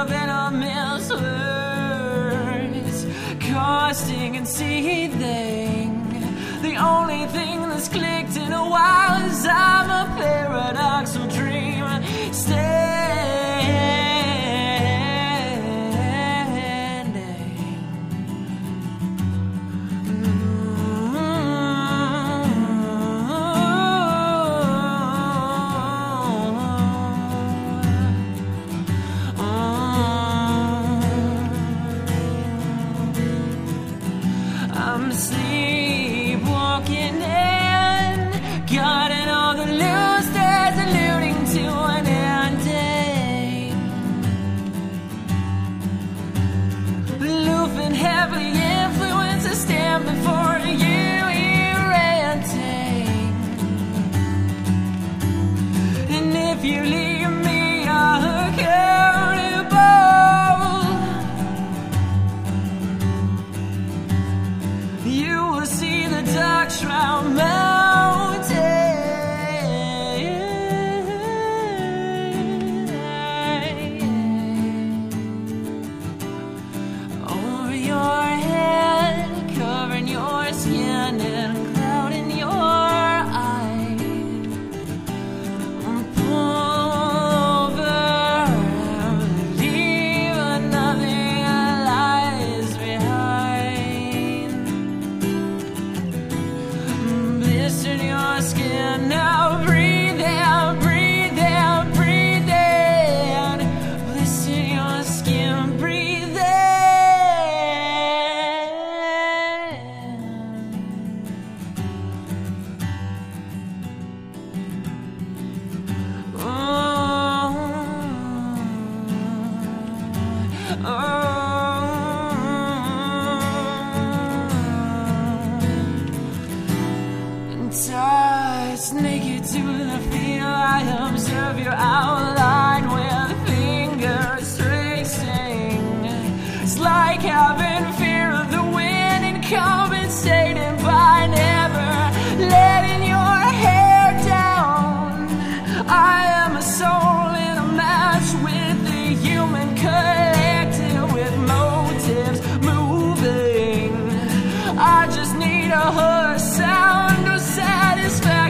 of venomous words, coursing and seething. The only thing that's clicked in a while is I'm a paradoxal dream. I'm sleepwalking and guarding all the loose that's alluding to an ending. Aloof and heavily influenced to stand before you, ranting. And if you leave me accountable, you will see the dark shroud mountain over your head, covering your skin and clouding your eyes. Pull over, leave nothing lies behind. Blister your skin now, breathe out, breathe out, breathe in. Blister your skin, breathe in. Tossed naked to the field, I observe your outline with fingers tracing. It's like having fear of the wind and compensating by never letting your hair down. I am a soul in a match with the human collective, with motives moving. I just need a horse sound of satisfaction.